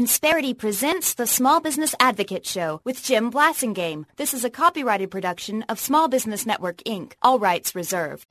Insperity presents the Small Business Advocate Show with Jim Blasingame. This is a copyrighted production of Small Business Network, Inc. All rights reserved.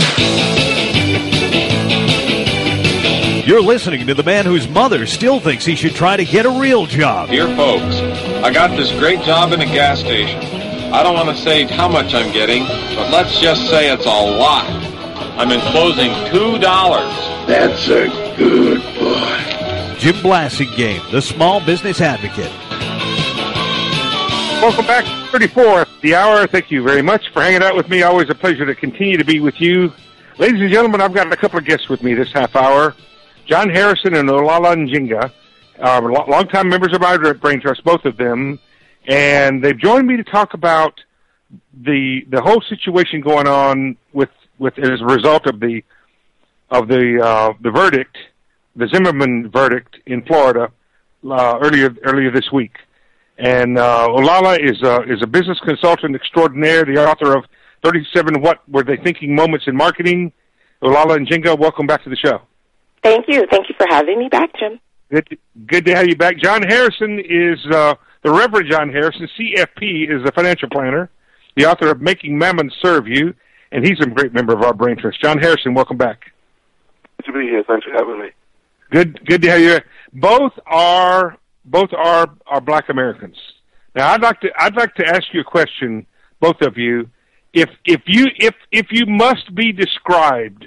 You're listening to the man whose mother still thinks he should try to get a real job. Dear folks, I got this great job in a gas station. I don't want to say how much I'm getting, but let's just say it's a lot. I'm enclosing $2. That's a good boy. Jim Blasingame, the Small Business Advocate. Welcome back to 34, the hour. Thank you very much for hanging out with me. Always a pleasure to continue to be with you. Ladies and gentlemen, I've got a couple of guests with me this half hour. John Harrison and Olala Njinga, longtime members of our Brain Trust, both of them, and they've joined me to talk about the whole situation going on with as a result of the verdict, the Zimmerman verdict in Florida earlier this week. And Olala is a business consultant extraordinaire, the author of 37 What Were They Thinking Moments in Marketing. Olala Njinga, welcome back to the show. Thank you. Thank you for having me back, Jim. Good to have you back. John Harrison is the Reverend John Harrison, CFP, is a financial planner, the author of Making Mammon Serve You, and he's a great member of our Brain Trust. John Harrison, welcome back. Good to be here. Thanks for having me. Good to have you. Both are Black Americans. Now, I'd like to ask you a question, both of you. If you must be described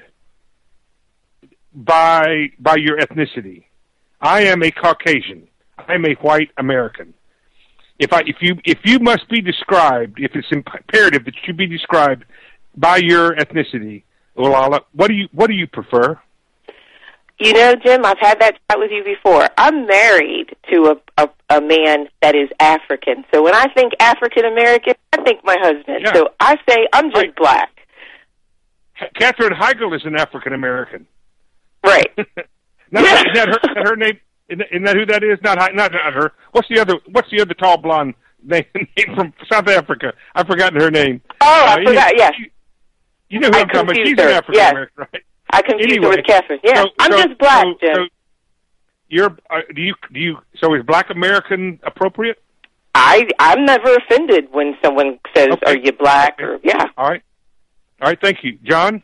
by your ethnicity, I am a Caucasian. I'm a white American. If you must be described, if it's imperative that you be described by your ethnicity, Olala, what do you prefer? You know, Jim, I've had that chat with you before. I'm married to a man that is African. So when I think African American, I think my husband. Yeah. So I say I'm just black. Katherine Heigl is an African American. Right. Is that her name? Isn't that who that is? Not her. What's the other tall blonde name from South Africa? I've forgotten her name. Oh, I forgot. Yes. You know who I'm talking about. She's an African American, right? I confused her with Catherine. Yeah, I'm just black, Jim. So is Black American appropriate? I'm never offended when someone says, okay. Are you black? Okay. Or yeah. All right. Thank you, John.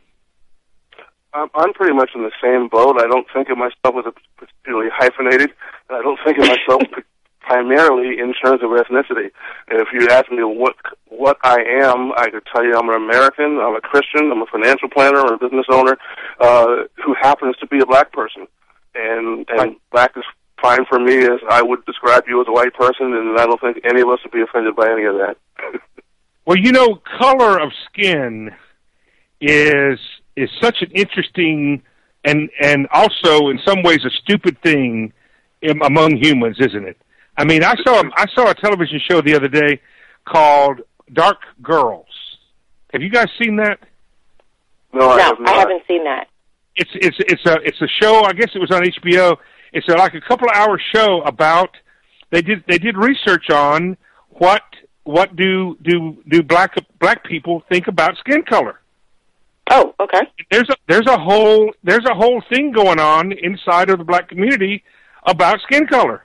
I'm pretty much in the same boat. I don't think of myself as particularly hyphenated, and I don't think of myself primarily in terms of ethnicity. And if you ask me what I am, I could tell you I'm an American, I'm a Christian, I'm a financial planner or a business owner who happens to be a black person. And black is fine for me as I would describe you as a white person, and I don't think any of us would be offended by any of that. Well, color of skin is such an interesting and also in some ways a stupid thing among humans, isn't it? I mean, I saw a television show the other day called Dark Girls. Have you guys seen that? No, I haven't seen that. It's a show. I guess it was on HBO. It's like a couple of hour show about they did research on what do black people think about skin color. Oh, okay. There's a whole thing going on inside of the black community about skin color.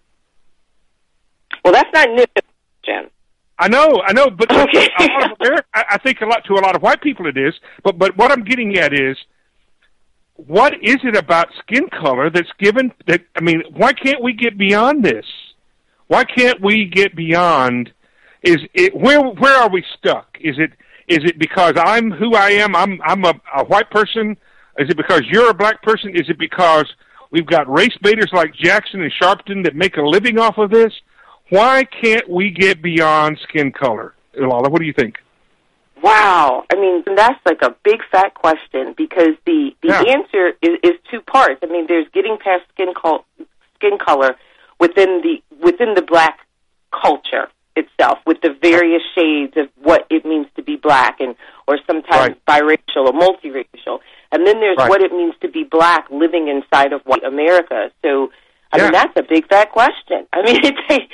Well, that's not new, Jim. I know, but okay. I think to a lot of white people it is. But what I'm getting at is, what is it about skin color that's given that? I mean, why can't we get beyond this? Why can't we get beyond? Where are we stuck? Is it because I'm who I am? I'm a white person. Is it because you're a black person? Is it because we've got race baiters like Jackson and Sharpton that make a living off of this? Why can't we get beyond skin color? Olala, what do you think? Wow. I mean, that's like a big fat question because the answer is two parts. I mean, there's getting past skin color within the black culture itself, with the various shades of what it means to be black or sometimes biracial or multiracial. And then there's what it means to be black living inside of white America. So I mean, that's a big fat question. I mean, it takes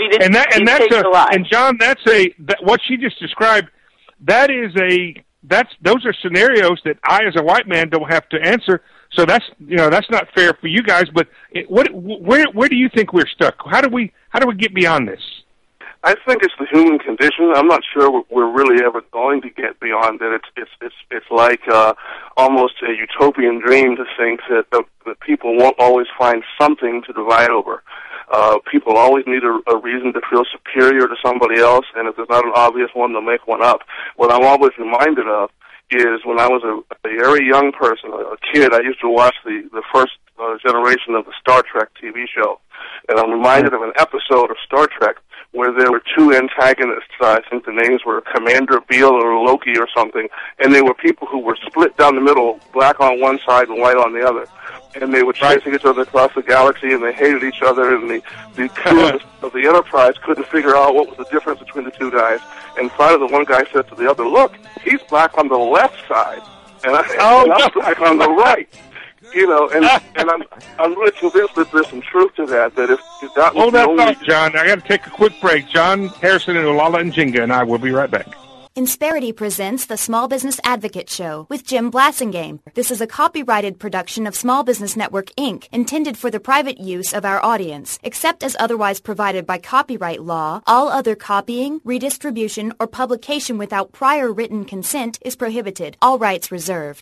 a lot. And John, what she just described. Those are scenarios that I, as a white man, don't have to answer. So that's not fair for you guys. But where do you think we're stuck? How do we get beyond this? I think it's the human condition. I'm not sure we're really ever going to get beyond it. It's like almost a utopian dream to think that people won't always find something to divide over. People always need a reason to feel superior to somebody else, and if there's not an obvious one, they'll make one up. What I'm always reminded of is when I was a very young person, a kid, I used to watch the first generation of the Star Trek TV show, and I'm reminded of an episode of Star Trek where there were two antagonists. I think the names were Commander Beale or Loki or something, and they were people who were split down the middle, black on one side and white on the other. And they were chasing each other across the galaxy, and they hated each other, and the crew of the Enterprise couldn't figure out what was the difference between the two guys. And finally, the one guy said to the other, "Look, he's black on the left side, and I'm black on the right." You know, and I'm really convinced that there's some truth to that. That if that was hold that thought, John. I got to take a quick break. John Harrison and Olala Njinga and I will be right back. Insperity presents the Small Business Advocate Show with Jim Blasingame. This is a copyrighted production of Small Business Network, Inc., intended for the private use of our audience. Except as otherwise provided by copyright law, all other copying, redistribution, or publication without prior written consent is prohibited. All rights reserved.